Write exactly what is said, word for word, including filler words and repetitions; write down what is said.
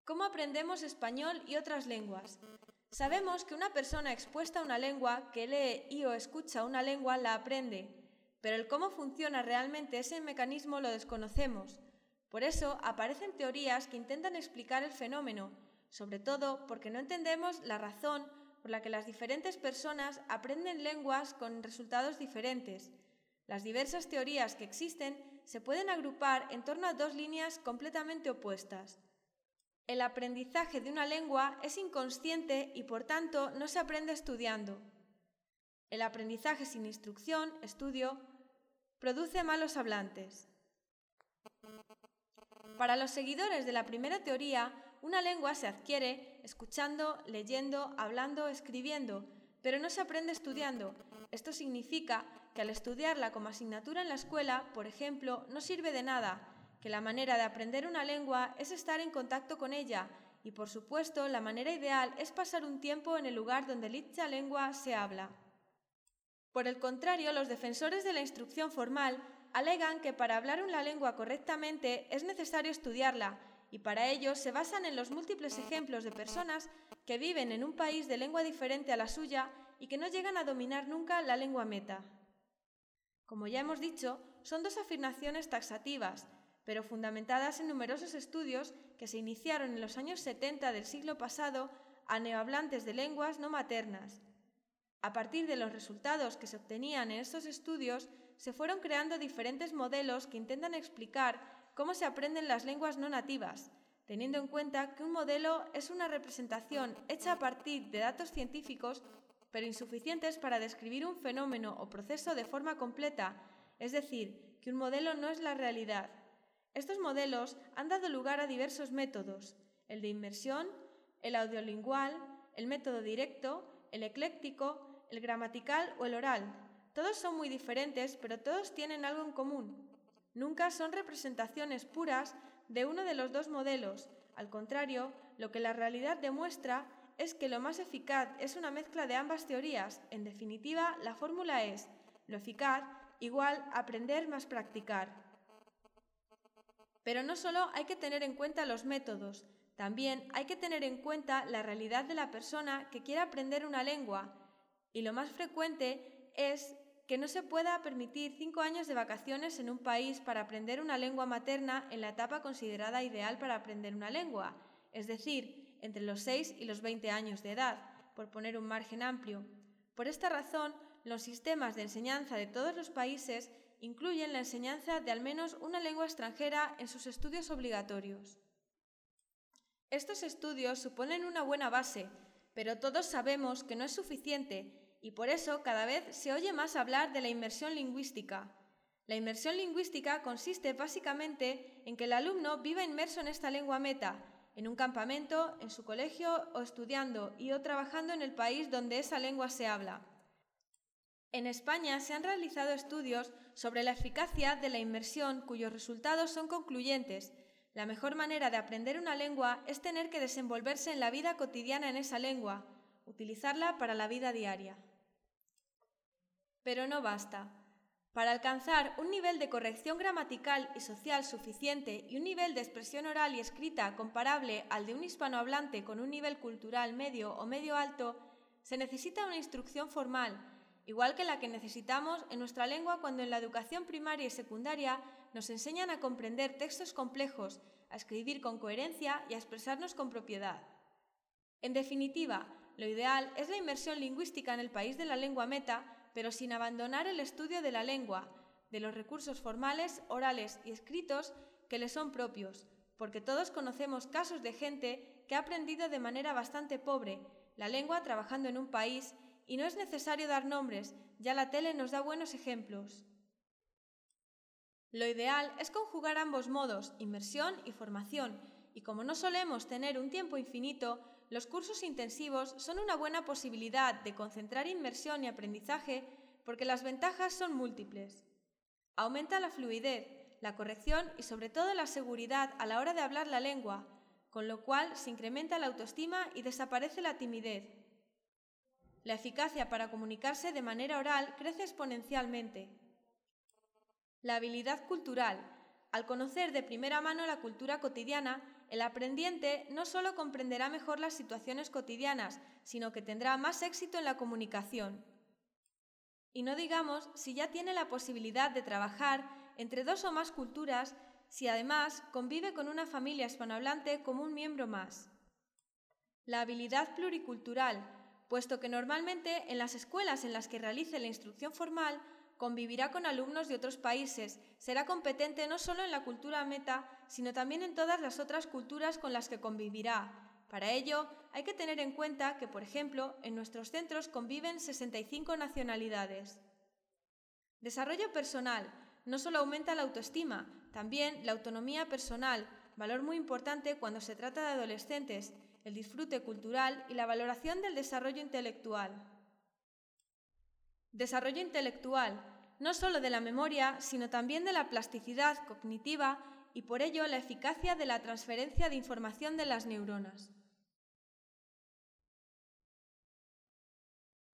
¿Cómo aprendemos español y otras lenguas? Sabemos que una persona expuesta a una lengua, que lee y o escucha una lengua, la aprende, pero el cómo funciona realmente ese mecanismo lo desconocemos. Por eso aparecen teorías que intentan explicar el fenómeno, sobre todo porque no entendemos la razón por la que las diferentes personas aprenden lenguas con resultados diferentes. Las diversas teorías que existen se pueden agrupar en torno a dos líneas completamente opuestas. El aprendizaje de una lengua es inconsciente y por tanto no se aprende estudiando. El aprendizaje sin instrucción, estudio, produce malos hablantes. Para los seguidores de la primera teoría, una lengua se adquiere escuchando, leyendo, hablando, escribiendo, pero no se aprende estudiando. Esto significa que al estudiarla como asignatura en la escuela, por ejemplo, no sirve de nada, que la manera de aprender una lengua es estar en contacto con ella y, por supuesto, la manera ideal es pasar un tiempo en el lugar donde dicha lengua se habla. Por el contrario, los defensores de la instrucción formal alegan que para hablar una lengua correctamente es necesario estudiarla y para ello se basan en los múltiples ejemplos de personas que viven en un país de lengua diferente a la suya y que no llegan a dominar nunca la lengua meta. Como ya hemos dicho, son dos afirmaciones taxativas, pero fundamentadas en numerosos estudios que se iniciaron en los años setenta del siglo pasado a neohablantes de lenguas no maternas. A partir de los resultados que se obtenían en estos estudios, se fueron creando diferentes modelos que intentan explicar cómo se aprenden las lenguas no nativas, teniendo en cuenta que un modelo es una representación hecha a partir de datos científicos, pero insuficientes para describir un fenómeno o proceso de forma completa, es decir, que un modelo no es la realidad. Estos modelos han dado lugar a diversos métodos, el de inmersión, el audiolingual, el método directo, el ecléctico, el gramatical o el oral. Todos son muy diferentes, pero todos tienen algo en común. Nunca son representaciones puras de uno de los dos modelos. Al contrario, lo que la realidad demuestra es que lo más eficaz es una mezcla de ambas teorías. En definitiva, la fórmula es: lo eficaz igual aprender más practicar. Pero no solo hay que tener en cuenta los métodos, también hay que tener en cuenta la realidad de la persona que quiere aprender una lengua, y lo más frecuente es que no se pueda permitir cinco años de vacaciones en un país para aprender una lengua materna en la etapa considerada ideal para aprender una lengua, es decir, entre los seis y los veinte años de edad, por poner un margen amplio. Por esta razón, los sistemas de enseñanza de todos los países incluyen la enseñanza de al menos una lengua extranjera en sus estudios obligatorios. Estos estudios suponen una buena base, pero todos sabemos que no es suficiente y por eso cada vez se oye más hablar de la inmersión lingüística. La inmersión lingüística consiste básicamente en que el alumno viva inmerso en esta lengua meta, en un campamento, en su colegio o estudiando y o trabajando en el país donde esa lengua se habla. En España se han realizado estudios sobre la eficacia de la inmersión cuyos resultados son concluyentes. La mejor manera de aprender una lengua es tener que desenvolverse en la vida cotidiana en esa lengua, utilizarla para la vida diaria. Pero no basta. Para alcanzar un nivel de corrección gramatical y social suficiente y un nivel de expresión oral y escrita comparable al de un hispanohablante con un nivel cultural medio o medio alto, se necesita una instrucción formal, igual que la que necesitamos en nuestra lengua cuando en la educación primaria y secundaria nos enseñan a comprender textos complejos, a escribir con coherencia y a expresarnos con propiedad. En definitiva, lo ideal es la inmersión lingüística en el país de la lengua meta, pero sin abandonar el estudio de la lengua, de los recursos formales, orales y escritos que le son propios, porque todos conocemos casos de gente que ha aprendido de manera bastante pobre la lengua trabajando en un país. Y no es necesario dar nombres, ya la tele nos da buenos ejemplos. Lo ideal es conjugar ambos modos, inmersión y formación, y como no solemos tener un tiempo infinito, los cursos intensivos son una buena posibilidad de concentrar inmersión y aprendizaje porque las ventajas son múltiples. Aumenta la fluidez, la corrección y sobre todo la seguridad a la hora de hablar la lengua, con lo cual se incrementa la autoestima y desaparece la timidez. La eficacia para comunicarse de manera oral crece exponencialmente. La habilidad cultural. Al conocer de primera mano la cultura cotidiana, el aprendiente no solo comprenderá mejor las situaciones cotidianas, sino que tendrá más éxito en la comunicación. Y no digamos si ya tiene la posibilidad de trabajar entre dos o más culturas, si además convive con una familia hispanohablante como un miembro más. La habilidad pluricultural, puesto que normalmente en las escuelas en las que realice la instrucción formal convivirá con alumnos de otros países, será competente no solo en la cultura meta, sino también en todas las otras culturas con las que convivirá. Para ello, hay que tener en cuenta que, por ejemplo, en nuestros centros conviven sesenta y cinco nacionalidades. Desarrollo personal. No solo aumenta la autoestima, también la autonomía personal, valor muy importante cuando se trata de adolescentes, el disfrute cultural y la valoración del desarrollo intelectual. Desarrollo intelectual, no solo de la memoria, sino también de la plasticidad cognitiva y por ello la eficacia de la transferencia de información de las neuronas.